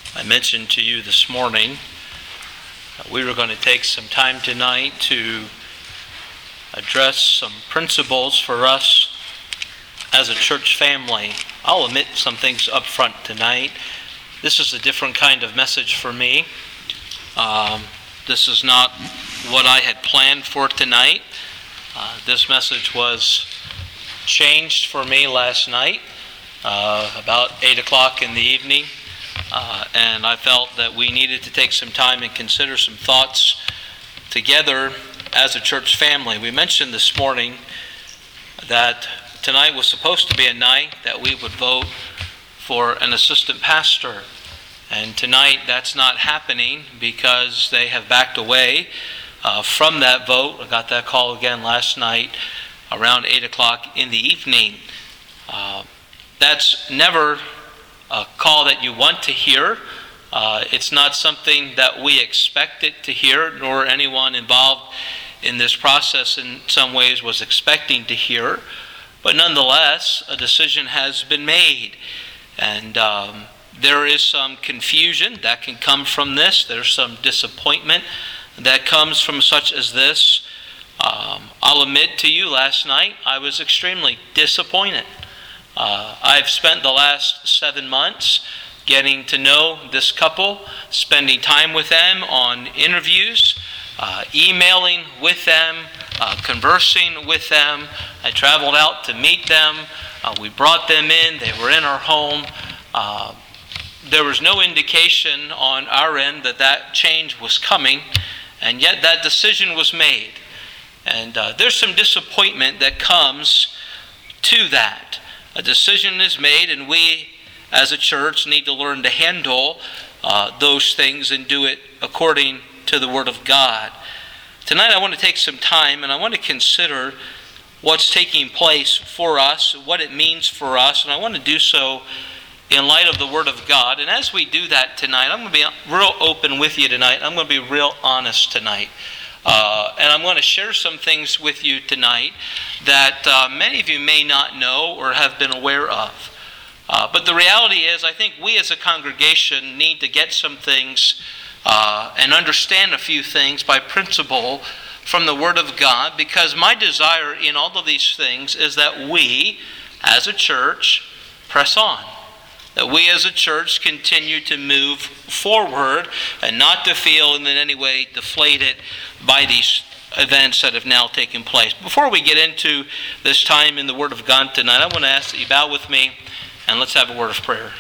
I mentioned to you this morning we were going to take some time tonight to address some principles for us as a church family. I'll omit some things up front tonight. This is a different kind of message for me. This is not what I had planned for tonight. This message was changed for me last night, about 8 o'clock in the evening. And I felt that we needed to take some time and consider some thoughts together as a church family. We mentioned this morning that tonight was supposed to be a night that we would vote for an assistant pastor. And tonight that's not happening because they have backed away from that vote. I got that call again last night around 8 o'clock in the evening. That's never a call that you want to hear. It's not something that we expected to hear, nor anyone involved in this process in some ways was expecting to hear. But nonetheless, a decision has been made. And there is some confusion that can come from this. There's some disappointment that comes from such as this. I'll admit to you, last night I was extremely disappointed. I've spent the last 7 months getting to know this couple, spending time with them on interviews, emailing with them, conversing with them. I traveled out to meet them. We brought them in. They were in our home. There was no indication on our end that that change was coming, and yet that decision was made. And there's some disappointment that comes to that. A decision is made, and we as a church need to learn to handle those things and do it according to the Word of God. Tonight I want to take some time and I want to consider what's taking place for us, what it means for us, and I want to do so in light of the Word of God. And as we do that tonight, I'm going to be real open with you tonight. I'm going to be real honest tonight. And I'm going to share some things with you tonight that many of you may not know or have been aware of. But the reality is, I think we as a congregation need to get some things and understand a few things by principle from the Word of God, because my desire in all of these things is that we as a church press on. That we as a church continue to move forward and not to feel in any way deflated by these events that have now taken place. Before we get into this time in the Word of God tonight, I want to ask that you bow with me and let's have a word of prayer.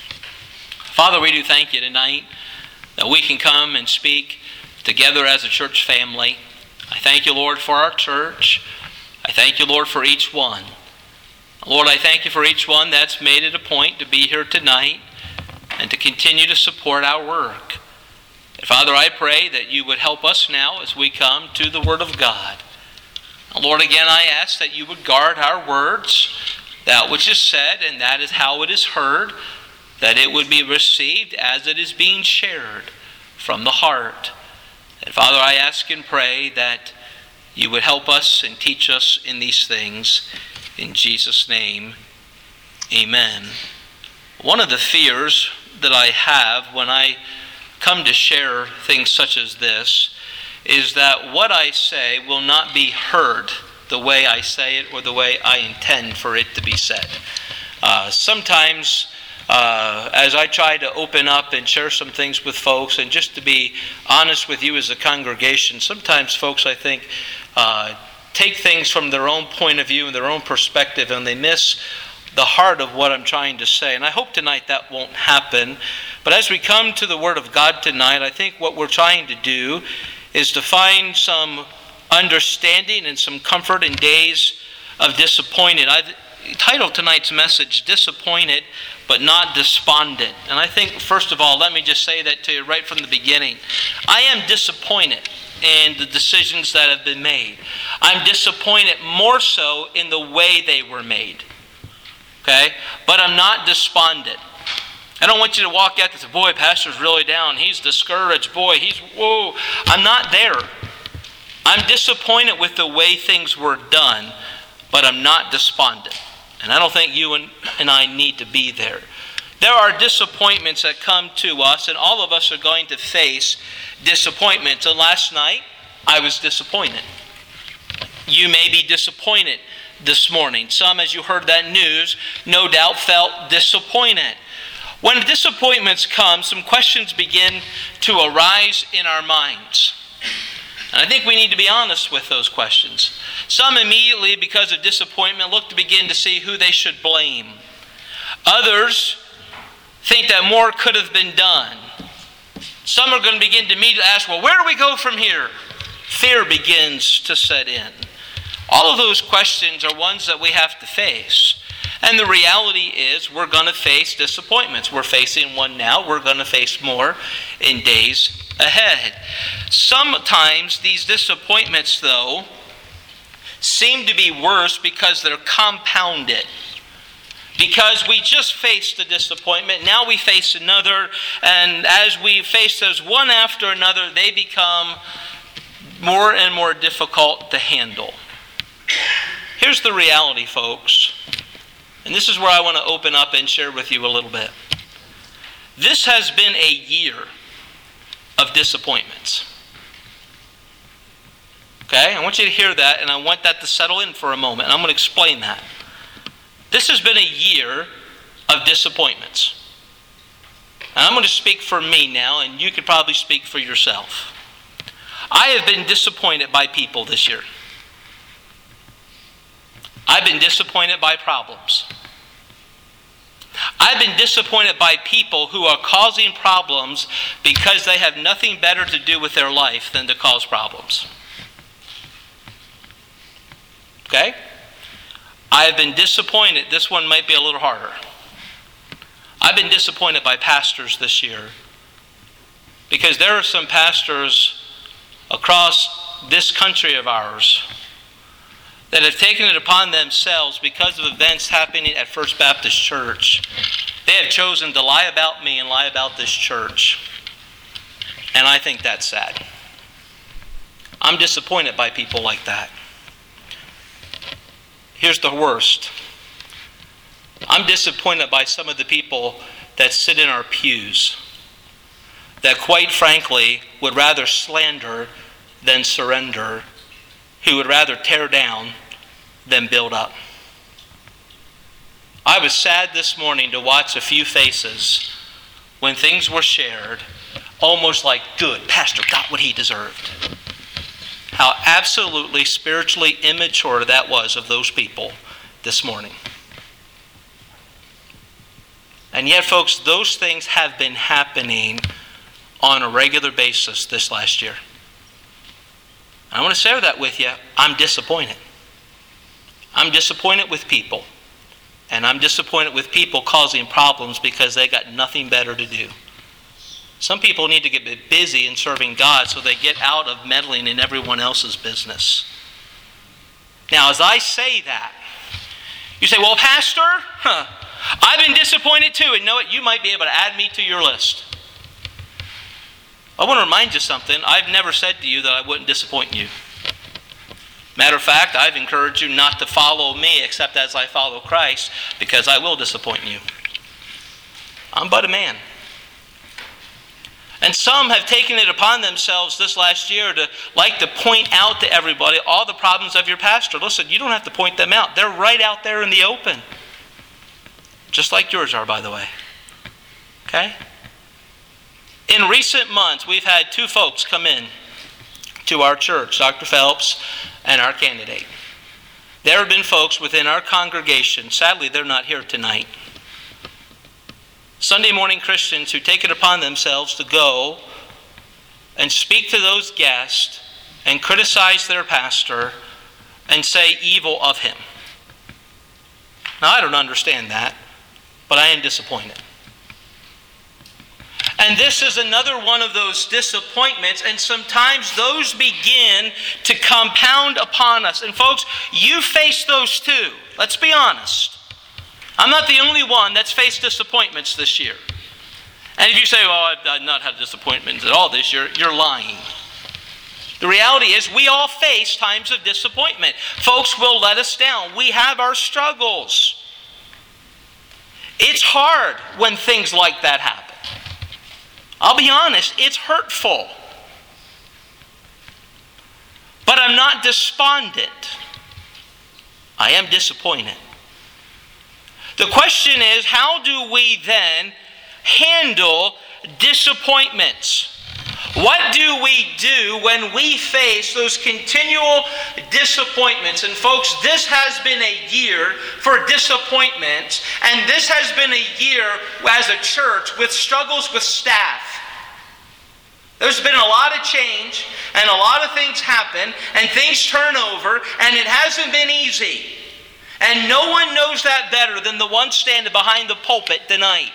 Father, we do thank you tonight that we can come and speak together as a church family. I thank you, Lord, for our church. I thank you, Lord, for each one. Lord, I thank you for each one that's made it a point to be here tonight and to continue to support our work. And Father, I pray that you would help us now as we come to the Word of God. And Lord, again, I ask that you would guard our words, that which is said and that is how it is heard, that it would be received as it is being shared from the heart. And Father, I ask and pray that you would help us and teach us in these things. In Jesus' name, amen. One of the fears that I have when I come to share things such as this is that what I say will not be heard the way I say it or the way I intend for it to be said. Sometimes as I try to open up and share some things with folks, and just to be honest with you as a congregation, sometimes folks, I think, take things from their own point of view and their own perspective, and they miss the heart of what I'm trying to say. And I hope tonight that won't happen. But as we come to the Word of God tonight, I think what we're trying to do is to find some understanding and some comfort in days of disappointed. I've titled tonight's message, Disappointed but Not Despondent. And I think, first of all, let me just say that to you right from the beginning. I am disappointed in the decisions that have been made. I'm disappointed more so in the way they were made. Okay? But I'm not despondent. I don't want you to walk out and say, boy, pastor's really down. He's discouraged. Boy, whoa. I'm not there. I'm disappointed with the way things were done, but I'm not despondent. And I don't think you and I need to be there. There are disappointments that come to us, and all of us are going to face disappointments. And last night, I was disappointed. You may be disappointed this morning. Some, as you heard that news, no doubt felt disappointed. When disappointments come, some questions begin to arise in our minds. And I think we need to be honest with those questions. Some immediately, because of disappointment, look to begin to see who they should blame. Others think that more could have been done. Some are going to begin to immediately ask, well, where do we go from here? Fear begins to set in. All of those questions are ones that we have to face. And the reality is we're going to face disappointments. We're facing one now. We're going to face more in days ahead. Sometimes these disappointments, though, seem to be worse because they're compounded. Because we just faced a disappointment, now we face another, and as we face those one after another, they become more and more difficult to handle. Here's the reality, folks, and this is where I want to open up and share with you a little bit. This has been a year of disappointments. Okay, I want you to hear that, and I want that to settle in for a moment, and I'm going to explain that. This has been a year of disappointments. And I'm going to speak for me now, and you could probably speak for yourself. I have been disappointed by people this year. I've been disappointed by problems. I've been disappointed by people who are causing problems because they have nothing better to do with their life than to cause problems. Okay? I have been disappointed. This one might be a little harder. I've been disappointed by pastors this year because there are some pastors across this country of ours that have taken it upon themselves because of events happening at First Baptist Church. They have chosen to lie about me and lie about this church. And I think that's sad. I'm disappointed by people like that. Here's the worst. I'm disappointed by some of the people that sit in our pews that quite frankly would rather slander than surrender, who would rather tear down than build up. I was sad this morning to watch a few faces when things were shared, almost like, good, Pastor got what he deserved. How absolutely spiritually immature that was of those people this morning. And yet, folks, those things have been happening on a regular basis this last year. And I want to share that with you. I'm disappointed. I'm disappointed with people. And I'm disappointed with people causing problems because they got nothing better to do. Some people need to get busy in serving God so they get out of meddling in everyone else's business. Now, as I say that, you say, well, Pastor, I've been disappointed too. And know what? You might be able to add me to your list. I want to remind you something. I've never said to you that I wouldn't disappoint you. Matter of fact, I've encouraged you not to follow me except as I follow Christ, because I will disappoint you. I'm but a man. And some have taken it upon themselves this last year to like to point out to everybody all the problems of your pastor. Listen, you don't have to point them out. They're right out there in the open. Just like yours are, by the way. Okay? In recent months, we've had two folks come in to our church, Dr. Phelps and our candidate. There have been folks within our congregation, sadly they're not here tonight, Sunday morning Christians who take it upon themselves to go and speak to those guests and criticize their pastor and say evil of him. Now, I don't understand that, but I am disappointed. And this is another one of those disappointments, and sometimes those begin to compound upon us. And folks, you face those too. Let's be honest. I'm not the only one that's faced disappointments this year. And if you say, well, I've not had disappointments at all this year, you're lying. The reality is we all face times of disappointment. Folks will let us down. We have our struggles. It's hard when things like that happen. I'll be honest, it's hurtful. But I'm not despondent. I am disappointed. The question is, how do we then handle disappointments? What do we do when we face those continual disappointments? And folks, this has been a year for disappointments, and this has been a year as a church with struggles with staff. There's been a lot of change, and a lot of things happen, and things turn over, and it hasn't been easy. And no one knows that better than the one standing behind the pulpit tonight.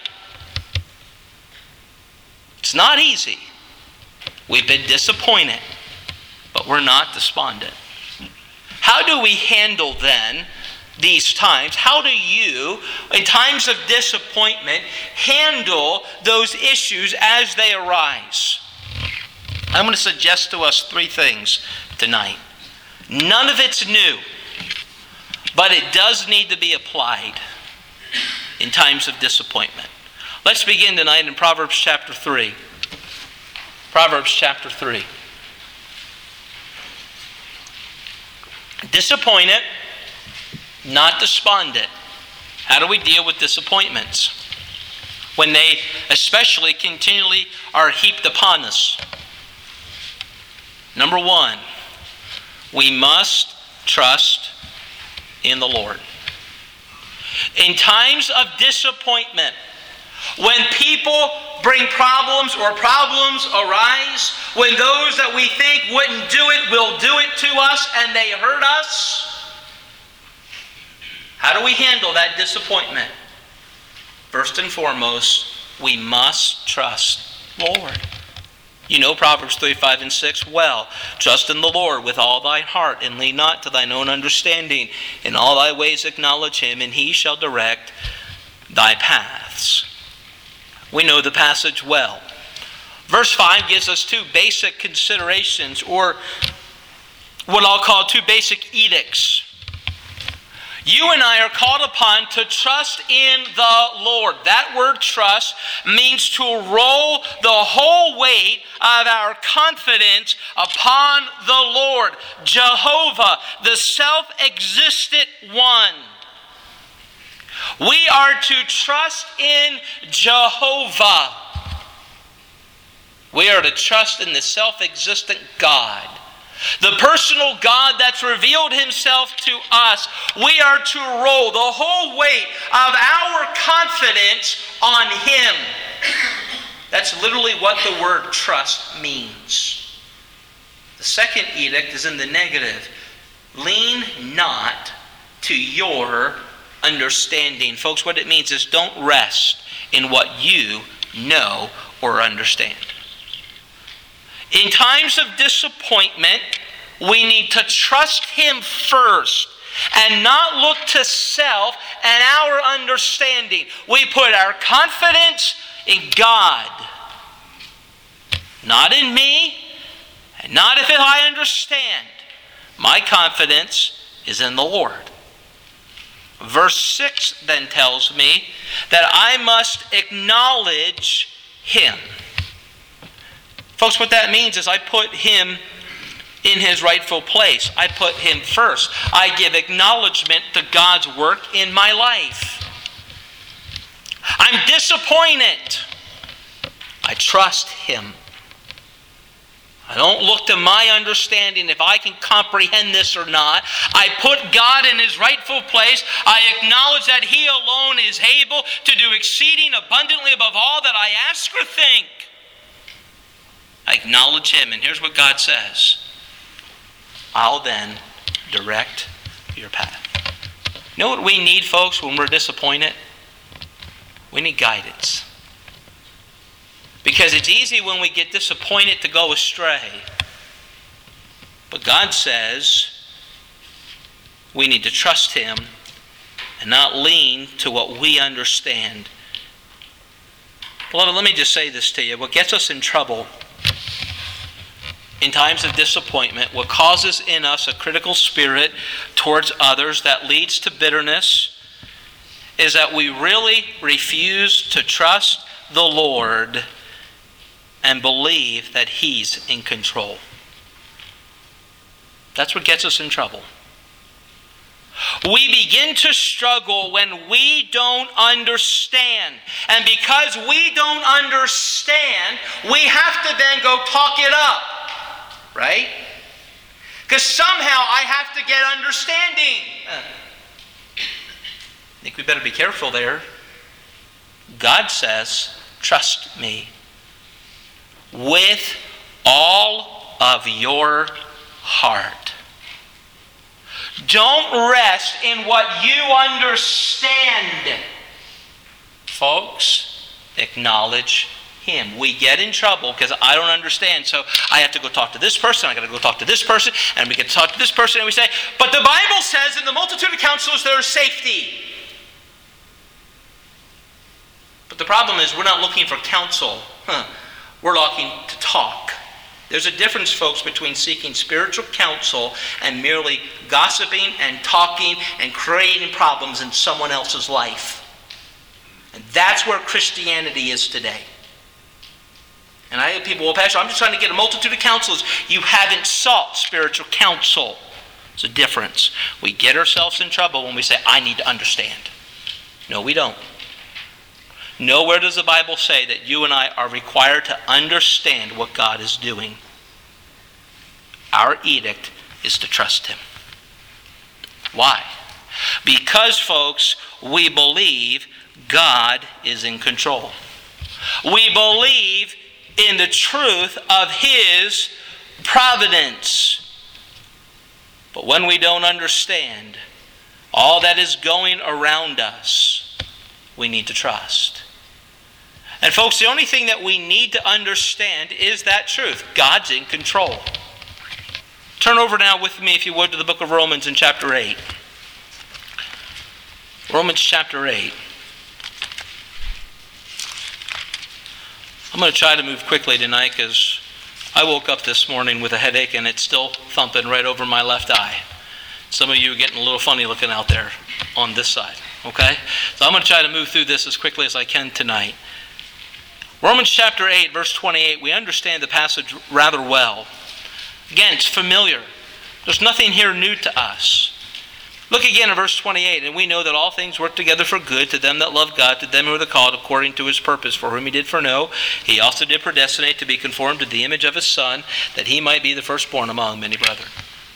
It's not easy. We've been disappointed, but we're not despondent. How do we handle then these times? How do you, in times of disappointment, handle those issues as they arise? I'm going to suggest to us 3 things tonight. None of it's new, but it does need to be applied in times of disappointment. Let's begin tonight in Proverbs chapter 3. Proverbs chapter 3. Disappointed, not despondent. How do we deal with disappointments when they especially continually are heaped upon us? Number 1, we must trust in the Lord. In times of disappointment, when people bring problems or problems arise, when those that we think wouldn't do it will do it to us and they hurt us, how do we handle that disappointment? First and foremost, we must trust the Lord. You know Proverbs 3, 5, and 6 well. Trust in the Lord with all thy heart, and lean not to thine own understanding. In all thy ways acknowledge him, and he shall direct thy paths. We know the passage well. Verse 5 gives us 2 basic considerations, or what I'll call 2 basic edicts. You and I are called upon to trust in the Lord. That word trust means to roll the whole weight of our confidence upon the Lord, Jehovah, the self-existent one. We are to trust in Jehovah. We are to trust in the self-existent God. The personal God that's revealed himself to us. We are to roll the whole weight of our confidence on him. That's literally what the word trust means. The second edict is in the negative. Lean not to your understanding. Folks, what it means is don't rest in what you know or understand. In times of disappointment, we need to trust him first and not look to self and our understanding. We put our confidence in God, not in me, and not if I understand. My confidence is in the Lord. Verse 6 then tells me that I must acknowledge him. Folks, what that means is I put him in his rightful place. I put him first. I give acknowledgement to God's work in my life. I'm disappointed. I trust him. I don't look to my understanding if I can comprehend this or not. I put God in his rightful place. I acknowledge that he alone is able to do exceeding abundantly above all that I ask or think. I acknowledge him, and here's what God says. I'll then direct your path. You know what we need, folks, when we're disappointed? We need guidance. Because it's easy when we get disappointed to go astray. But God says we need to trust him and not lean to what we understand. Beloved, let me just say this to you. What gets us in trouble in times of disappointment, what causes in us a critical spirit towards others that leads to bitterness is that we really refuse to trust the Lord and believe that He's in control. That's what gets us in trouble. We begin to struggle when we don't understand. And because we don't understand, we have to then go talk it up. Right? Because somehow I have to get understanding. I think we better be careful there. God says, trust me with all of your heart. Don't rest in what you understand. Folks, acknowledge Him. We get in trouble because I don't understand, so I have to go talk to this person, I got to go talk to this person, and we get to talk to this person, and we say, but the Bible says in the multitude of counselors there is safety. But the problem is we're not looking for counsel. We're looking to talk. There's a difference, folks, between seeking spiritual counsel and merely gossiping and talking and creating problems in someone else's life. And that's where Christianity is today. And I hear people, well, Pastor, I'm just trying to get a multitude of counselors. You haven't sought spiritual counsel. It's a difference. We get ourselves in trouble when we say, I need to understand. No, we don't. Nowhere does the Bible say that you and I are required to understand what God is doing. Our edict is to trust Him. Why? Because, folks, we believe God is in control. We believe in the truth of His providence. But when we don't understand all that is going around us, we need to trust. And folks, the only thing that we need to understand is that truth. God's in control. Turn over now with me, if you would, to the book of Romans in chapter 8. Romans chapter 8. I'm going to try to move quickly tonight because I woke up this morning with a headache and it's still thumping right over my left eye. Some of you are getting a little funny looking out there on this side. Okay? So I'm going to try to move through this as quickly as I can tonight. Romans chapter 8, verse 28, we understand the passage rather well. Again, it's familiar. There's nothing here new to us. Look again at verse 28, and we know that all things work together for good to them that love God, to them who are the called according to His purpose, for whom He did foreknow, He also did predestinate to be conformed to the image of His Son, that He might be the firstborn among many brethren.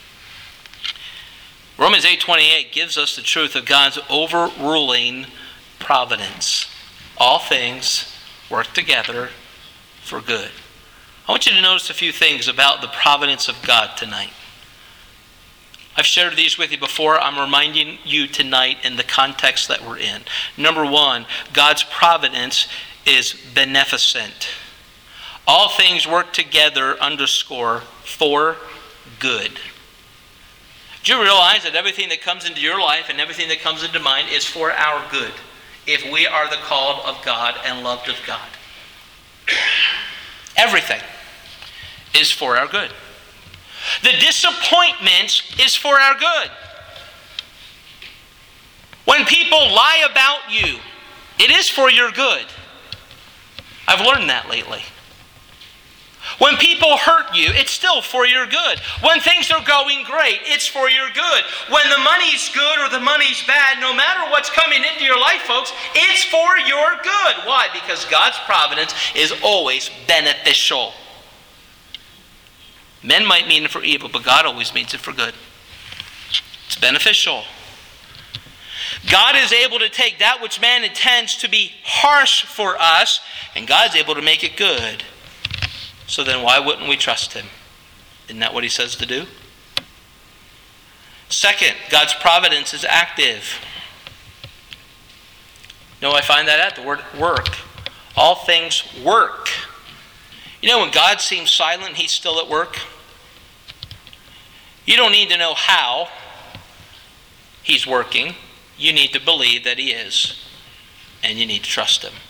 Romans 8:28 gives us the truth of God's overruling providence. All things work together for good. I want you to notice a few things about the providence of God tonight. I've shared these with you before. I'm reminding you tonight in the context that we're in. Number one, God's providence is beneficent. All things work together, underscore, for good. Do you realize that everything that comes into your life and everything that comes into mine is for our good, if we are the called of God and loved of God? Everything is for our good. The disappointment is for our good. When people lie about you, it is for your good. I've learned that lately. When people hurt you, it's still for your good. When things are going great, it's for your good. When the money's good or the money's bad, no matter what's coming into your life, folks, it's for your good. Why? Because God's providence is always beneficial. Men might mean it for evil, but God always means it for good. It's beneficial. God is able to take that which man intends to be harsh for us, and God's able to make it good. So then why wouldn't we trust Him? Isn't that what He says to do? Second, God's providence is active. You know, I find that at the word work. All things work. You know, when God seems silent, He's still at work. You don't need to know how He's working. You need to believe that He is. And you need to trust Him.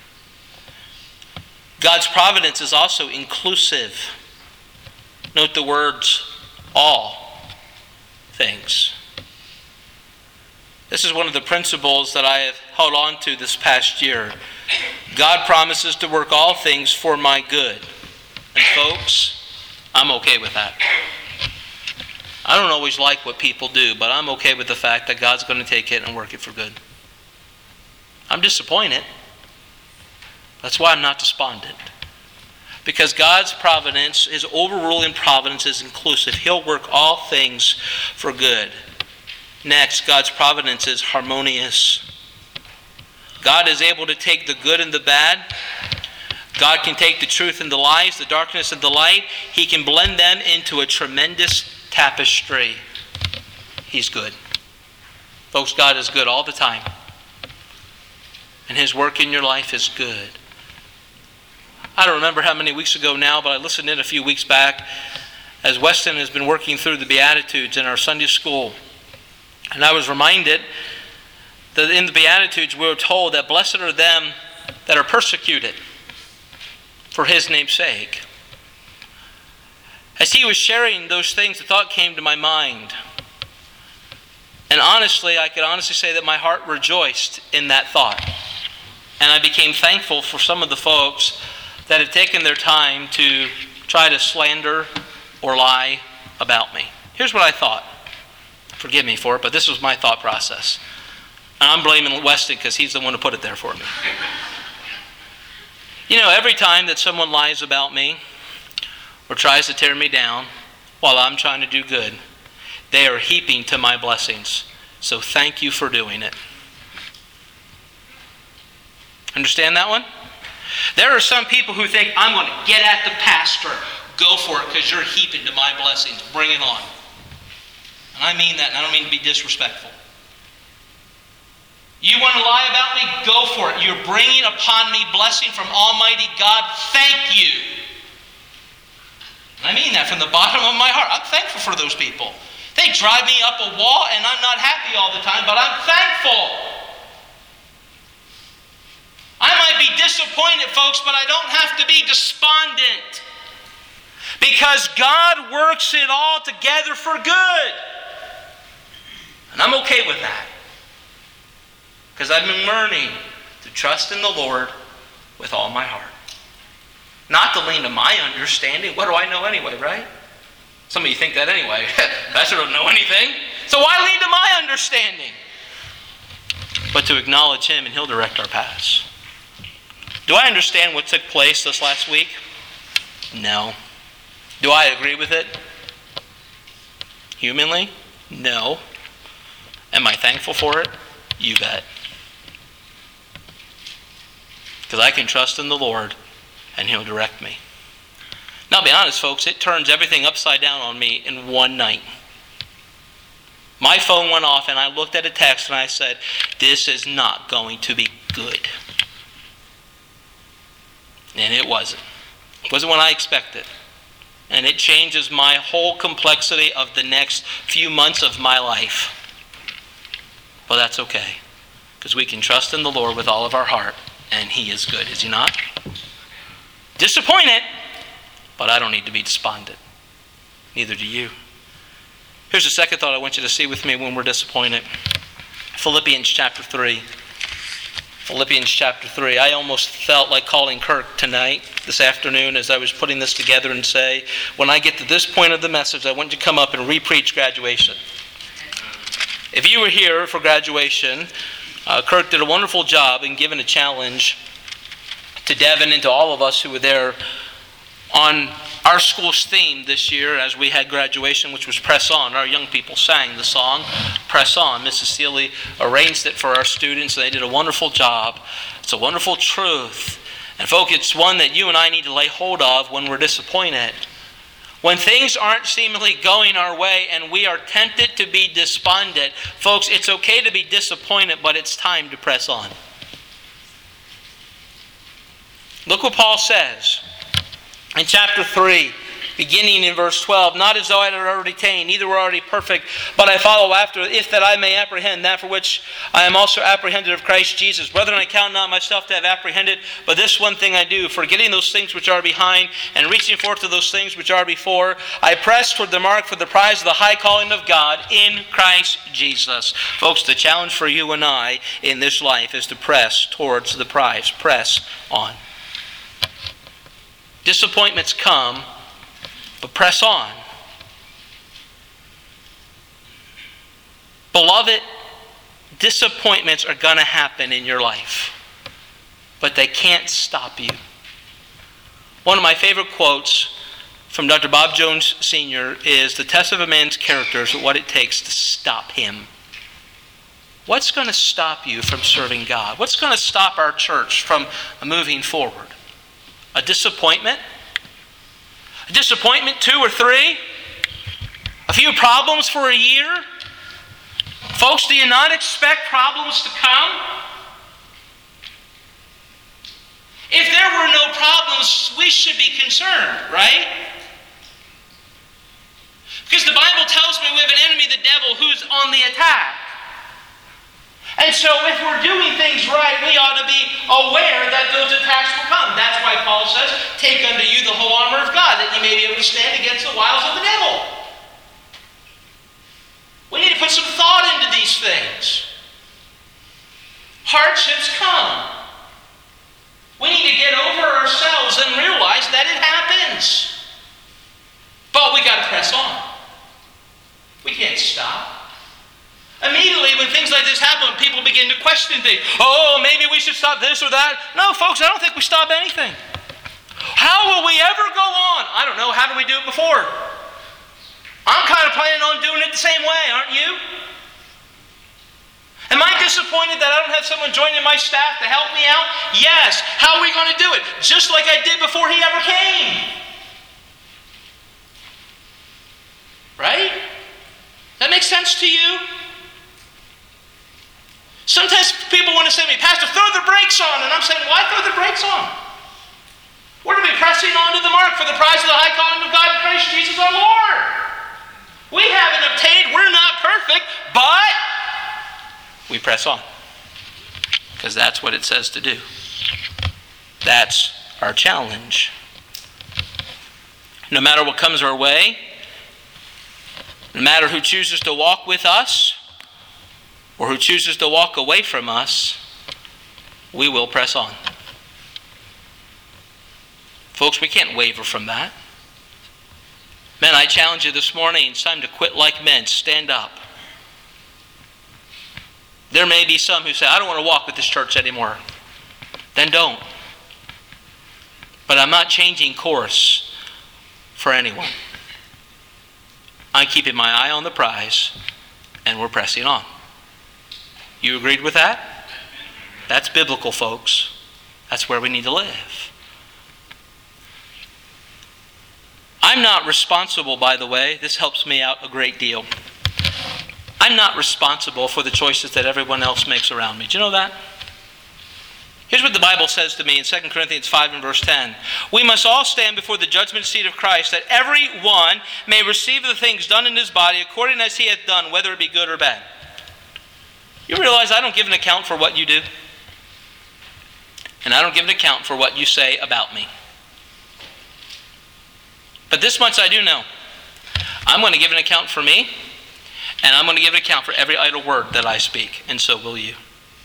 God's providence is also inclusive. Note the words, all things. This is one of the principles that I have held on to this past year. God promises to work all things for my good. And folks, I'm okay with that. I don't always like what people do, but I'm okay with the fact that God's going to take it and work it for good. I'm disappointed. That's why I'm not despondent. Because God's providence, His overruling providence is inclusive. He'll work all things for good. Next, God's providence is harmonious. God is able to take the good and the bad. God can take the truth and the lies, the darkness and the light. He can blend them into a tremendous tapestry. He's good. Folks, God is good all the time. And His work in your life is good. I don't remember how many weeks ago now, but I listened in a few weeks back as Weston has been working through the Beatitudes in our Sunday school. And I was reminded that in the Beatitudes we were told that blessed are them that are persecuted for His name's sake. As he was sharing those things, the thought came to my mind. And honestly, I could honestly say that my heart rejoiced in that thought. And I became thankful for some of the folks that have taken their time to try to slander or lie about me. Here's what I thought. Forgive me for it, but this was my thought process. And I'm blaming Weston because he's the one who put it there for me. You know, every time that someone lies about me or tries to tear me down while I'm trying to do good, they are heaping to my blessings. So thank you for doing it. Understand that one? There are some people who think, I'm going to get at the pastor. Go for it because you're heaping to my blessings. Bring it on. And I mean that, and I don't mean to be disrespectful. You want to lie about me? Go for it. You're bringing upon me blessing from Almighty God. Thank you. And I mean that from the bottom of my heart. I'm thankful for those people. They drive me up a wall, and I'm not happy all the time, but I'm thankful. I might be disappointed, folks, but I don't have to be despondent. Because God works it all together for good. And I'm okay with that. Because I've been learning to trust in the Lord with all my heart. Not to lean to my understanding. What do I know anyway, right? Some of you think that anyway. Pastor doesn't know anything. So why lean to my understanding? But to acknowledge Him, and He'll direct our paths. Do I understand what took place this last week? No. Do I agree with it? Humanly? No. Am I thankful for it? You bet. Because I can trust in the Lord and He'll direct me. Now, I'll be honest, folks, it turns everything upside down on me in one night. My phone went off and I looked at a text and I said, this is not going to be good. And it wasn't. It wasn't what I expected. And it changes my whole complexity of the next few months of my life. But that's okay. Because we can trust in the Lord with all of our heart. And He is good, is He not? Disappointed, but I don't need to be despondent. Neither do you. Here's the second thought I want you to see with me when we're disappointed. Philippians chapter 3. Philippians chapter 3. I almost felt like calling Kirk tonight, this afternoon, as I was putting this together and say, when I get to this point of the message, I want you to come up and re-preach graduation. If you were here for graduation, Kirk did a wonderful job in giving a challenge to Devin and to all of us who were there on our school's theme this year as we had graduation, which was Press On. Our young people sang the song, Press On. Mrs. Seeley arranged it for our students, and they did a wonderful job. It's a wonderful truth. And folks, it's one that you and I need to lay hold of when we're disappointed. When things aren't seemingly going our way and we are tempted to be despondent, folks, it's okay to be disappointed, but it's time to press on. Look what Paul says. In chapter 3, beginning in verse 12, not as though I had already attained, neither were already perfect, but I follow after, if that I may apprehend that for which I am also apprehended of Christ Jesus. Brethren, I count not myself to have apprehended, but this one thing I do, forgetting those things which are behind, and reaching forth to those things which are before, I press toward the mark for the prize of the high calling of God in Christ Jesus. Folks, the challenge for you and I in this life is to press towards the prize. Press on. Disappointments come, but press on. Beloved, disappointments are going to happen in your life, but they can't stop you. One of my favorite quotes from Dr. Bob Jones Sr. is, the test of a man's character is what it takes to stop him. What's going to stop you from serving God? What's going to stop our church from moving forward? A disappointment? A disappointment, 2 or 3? A few problems for a year? Folks, do you not expect problems to come? If there were no problems, we should be concerned, right? Because the Bible tells me we have an enemy, the devil, who's on the attack. And so if we're doing things right, we ought to be aware that those attacks will come. That's why Paul says, take unto you the whole armor of God, that you may be able to stand against the wiles of the devil. We need to put some thought into these things. Hardships come. We need to get over ourselves and realize that it happens. But we got to press on. We can't stop. Immediately when things like this happen, people begin to question things. Oh, maybe we should stop this or that. No, folks, I don't think we stop anything. How will we ever go on? I don't know. How did we do it before? I'm kind of planning on doing it the same way, aren't you? Am I disappointed that I don't have someone joining my staff to help me out? Yes. How are we going to do it? Just like I did before he ever came. Right? That makes sense to you? Sometimes people want to say to me, Pastor, throw the brakes on. And I'm saying, why throw the brakes on? We're to be pressing on to the mark for the prize of the high calling of God in Christ Jesus our Lord. We haven't obtained, we're not perfect, but we press on. Because that's what it says to do. That's our challenge. No matter what comes our way, no matter who chooses to walk with us, or who chooses to walk away from us, we will press on. Folks, we can't waver from that. Men, I challenge you this morning, it's time to quit like men. Stand up. There may be some who say, I don't want to walk with this church anymore. Then don't. But I'm not changing course for anyone. I'm keeping my eye on the prize, and we're pressing on. You agreed with that? That's biblical, folks. That's where we need to live. I'm not responsible, by the way. This helps me out a great deal. I'm not responsible for the choices that everyone else makes around me. Do you know that? Here's what the Bible says to me in 2 Corinthians 5 and verse 10. We must all stand before the judgment seat of Christ, that every one may receive the things done in his body according as he hath done, whether it be good or bad. You realize I don't give an account for what you do? And I don't give an account for what you say about me. But this much I do know. I'm going to give an account for me, and I'm going to give an account for every idle word that I speak, and so will you.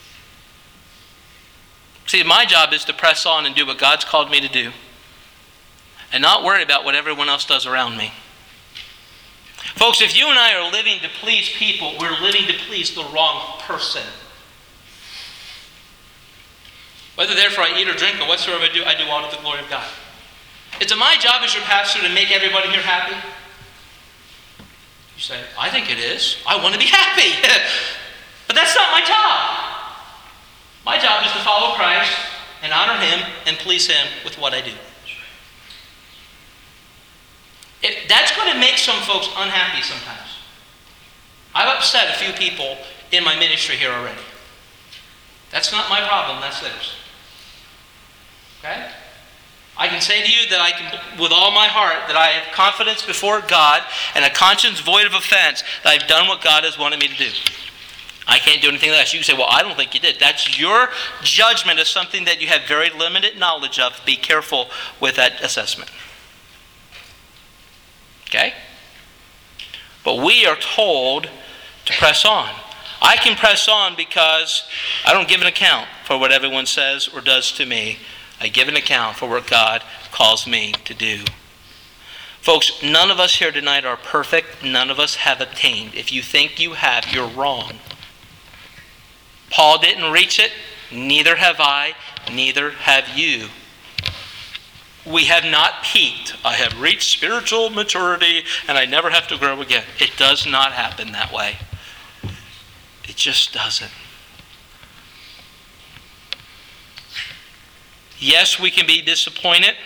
See, my job is to press on and do what God's called me to do, and not worry about what everyone else does around me. Folks, if you and I are living to please people, we're living to please the wrong person. Whether therefore I eat or drink or whatsoever I do all to the glory of God. Is it my job as your pastor to make everybody here happy? You say, I think it is. I want to be happy. But that's not my job. My job is to follow Christ and honor him and please him with what I do. That's going to make some folks unhappy sometimes. I've upset a few people in my ministry here already. That's not my problem, that's theirs. Okay? I can say to you that I can, with all my heart, that I have confidence before God and a conscience void of offense that I've done what God has wanted me to do. I can't do anything less. You can say, well, I don't think you did. That's your judgment of something that you have very limited knowledge of. Be careful with that assessment. Okay? But we are told to press on. I can press on because I don't give an account for what everyone says or does to me. I give an account for what God calls me to do. Folks, none of us here tonight are perfect. None of us have attained. If you think you have, you're wrong. Paul didn't reach it. Neither have I. Neither have you. We have not peaked. I have reached spiritual maturity and I never have to grow again. It does not happen that way. It just doesn't. Yes, we can be disappointed.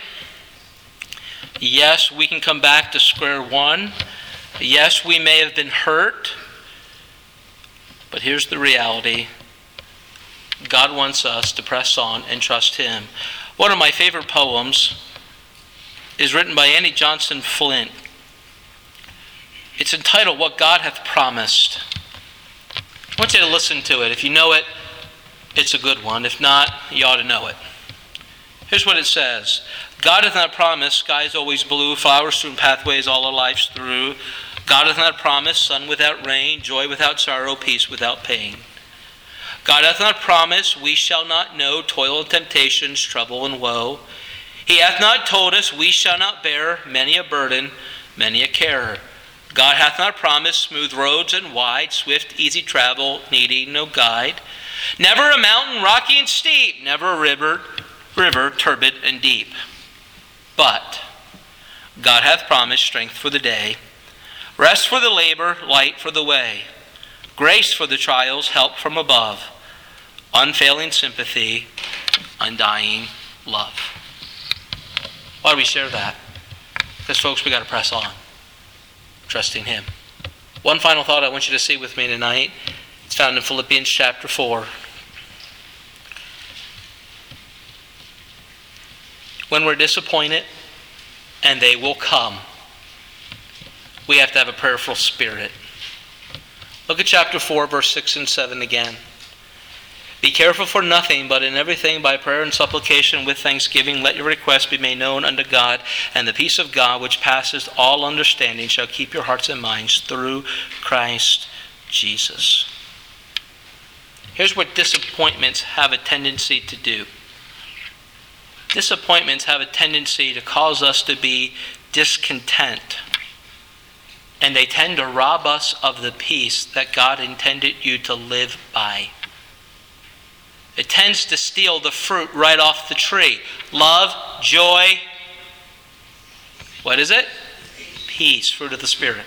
Yes, we can come back to square one. Yes, we may have been hurt. But here's the reality. God wants us to press on and trust Him. One of my favorite poems is written by Annie Johnson Flint. It's entitled, What God Hath Promised. I want you to listen to it. If you know it, it's a good one. If not, you ought to know it. Here's what it says. God hath not promised skies always blue, flowers strewn pathways all our lives through. God hath not promised sun without rain, joy without sorrow, peace without pain. God hath not promised we shall not know toil and temptations, trouble and woe. He hath not told us we shall not bear many a burden, many a care. God hath not promised smooth roads and wide, swift, easy travel, needing no guide. Never a mountain rocky and steep, never a river turbid and deep. But God hath promised strength for the day, rest for the labor, light for the way, grace for the trials, help from above, unfailing sympathy, undying love. Why do we share that? Because, folks, we got to press on, trusting Him. One final thought I want you to see with me tonight. It's found in Philippians chapter 4. When we're disappointed, and they will come, we have to have a prayerful spirit. Look at chapter 4, verse 6 and 7 again. Be careful for nothing, but in everything by prayer and supplication with thanksgiving let your requests be made known unto God, and the peace of God which passeth all understanding shall keep your hearts and minds through Christ Jesus. Here's what disappointments have a tendency to do. Disappointments have a tendency to cause us to be discontent. And they tend to rob us of the peace that God intended you to live by. It tends to steal the fruit right off the tree. Love, joy, what is it? Peace, fruit of the Spirit.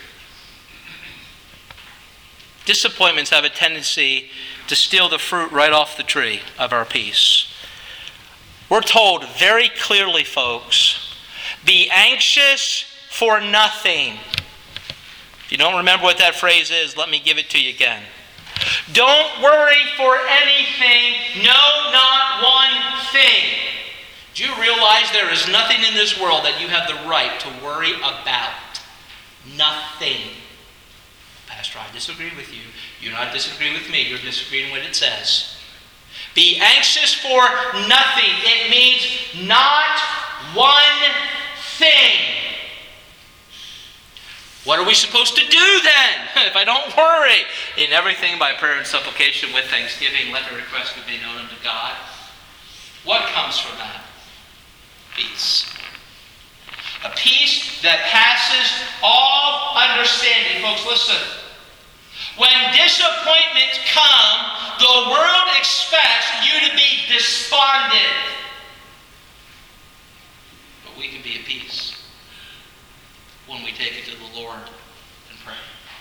Disappointments have a tendency to steal the fruit right off the tree of our peace. We're told very clearly, folks, be anxious for nothing. If you don't remember what that phrase is, let me give it to you again. Don't worry for anything, no, not one thing. Do you realize there is nothing in this world that you have the right to worry about? Nothing. Pastor, I disagree with you. You're not disagreeing with me. You're disagreeing with what it says. Be anxious for nothing. It means not one thing. What are we supposed to do then? If I don't worry. In everything by prayer and supplication with thanksgiving, let the request be known unto God. What comes from that? Peace. A peace that passes all understanding. Folks, listen. When disappointments come, the world expects you to be despondent. But we can be at peace when we take it to the Lord and pray.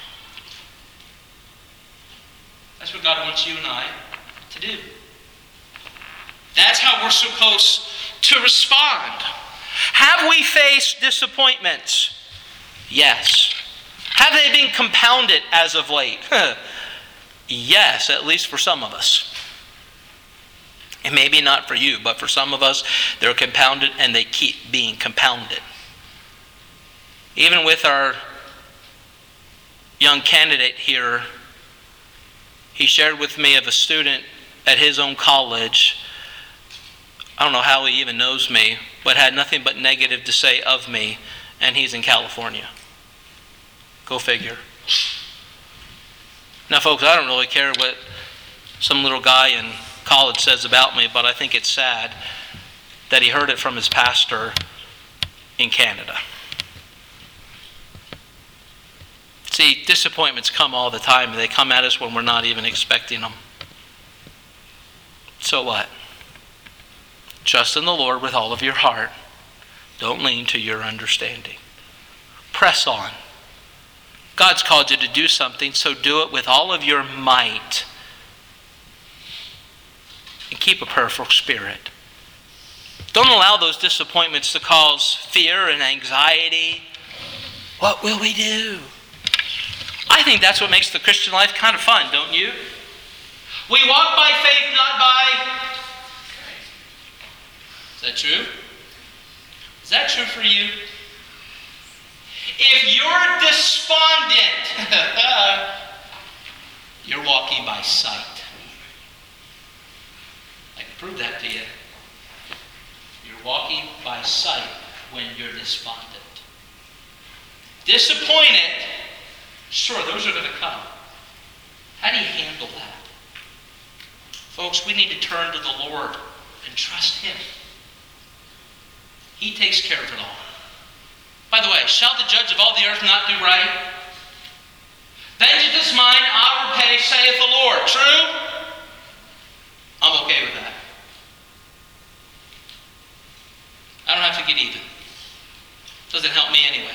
That's what God wants you and I to do. That's how we're supposed to respond. Have we faced disappointments? Yes. Have they been compounded as of late? Yes, at least for some of us. And maybe not for you, but for some of us, they're compounded and they keep being compounded. Even with our young candidate here, he shared with me of a student at his own college. I don't know how he even knows me, but had nothing but negative to say of me, and he's in California. Go figure. Now, folks, I don't really care what some little guy in college says about me, but I think it's sad that he heard it from his pastor in Canada. See, disappointments come all the time, and they come at us when we're not even expecting them. So what? Trust in the Lord with all of your heart. Don't lean to your understanding. Press on. God's called you to do something, so do it with all of your might. And keep a prayerful spirit. Don't allow those disappointments to cause fear and anxiety. What will we do? I think that's what makes the Christian life kind of fun, don't you? We walk by faith, not by... Is that true? Is that true for you? If you're despondent, you're walking by sight. I can prove that to you. You're walking by sight when you're despondent. Disappointed, sure, those are going to come. How do you handle that? Folks, we need to turn to the Lord and trust Him. He takes care of it all. By the way, shall the judge of all the earth not do right? Vengeance is mine, I will repay, saith the Lord. True? I'm okay with that. I don't have to get even. Doesn't help me anyway.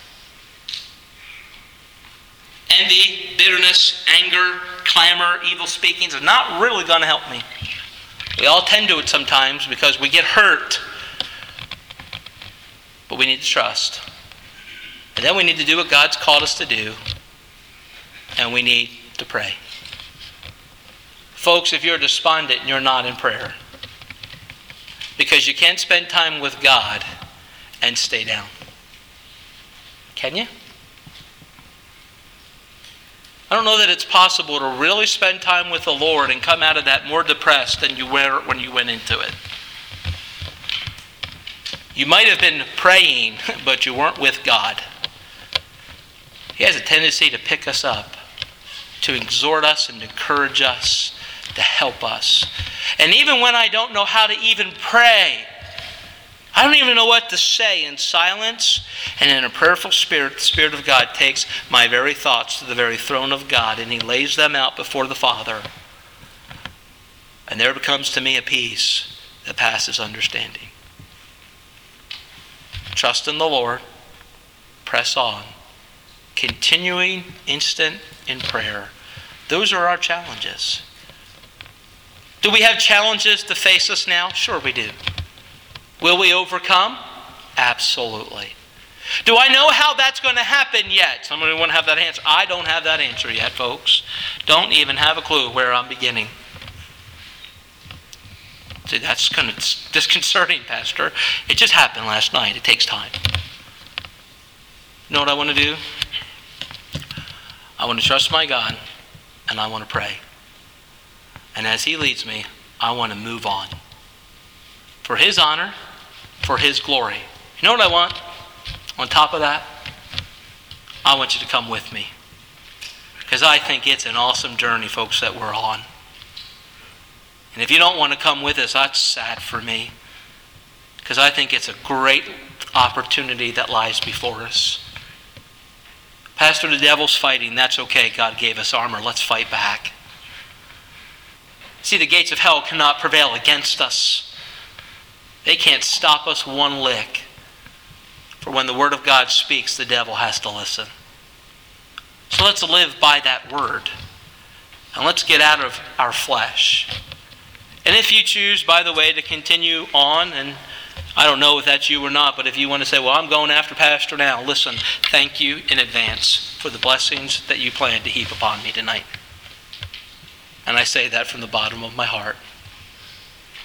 Envy, bitterness, anger, clamor, evil speakings are not really going to help me. We all tend to it sometimes because we get hurt. But we need to trust. And then we need to do what God's called us to do. And we need to pray. Folks, if you're despondent, you're not in prayer. Because you can't spend time with God and stay down. Can you? I don't know that it's possible to really spend time with the Lord and come out of that more depressed than you were when you went into it. You might have been praying, but you weren't with God. He has a tendency to pick us up, to exhort us and encourage us, to help us. And even when I don't know how to even pray, I don't even know what to say in silence and in a prayerful spirit, the Spirit of God takes my very thoughts to the very throne of God and He lays them out before the Father. And there comes to me a peace that passes understanding. Trust in the Lord. Press on. Continuing instant in prayer. Those are our challenges. Do we have challenges to face us now? Sure we do. Will we overcome? Absolutely. Do I know how that's going to happen yet? Somebody want to have that answer. I don't have that answer yet, folks. Don't even have a clue where I'm beginning. See, that's kind of disconcerting, Pastor. It just happened last night. It takes time. You know what I want to do? I want to trust my God, and I want to pray. And as He leads me, I want to move on. For His honor, for His glory. You know what I want? On top of that, I want you to come with me. Because I think it's an awesome journey, folks, that we're on. And if you don't want to come with us, that's sad for me. Because I think it's a great opportunity that lies before us. Pastor, the devil's fighting. That's okay. God gave us armor. Let's fight back. See, the gates of hell cannot prevail against us. They can't stop us one lick. For when the Word of God speaks, the devil has to listen. So let's live by that Word. And let's get out of our flesh. And if you choose, by the way, to continue on, and I don't know if that's you or not, but if you want to say, well, I'm going after Pastor now, listen, thank you in advance for the blessings that you plan to heap upon me tonight. And I say that from the bottom of my heart.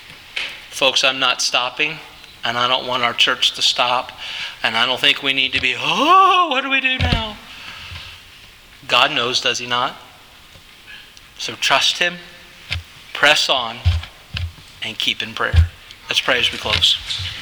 folks, I'm not stopping, and I don't want our church to stop, and I don't think we need to be, oh, what do we do now? God knows, does he not? So trust him, press on, and keep in prayer. Let's pray as we close.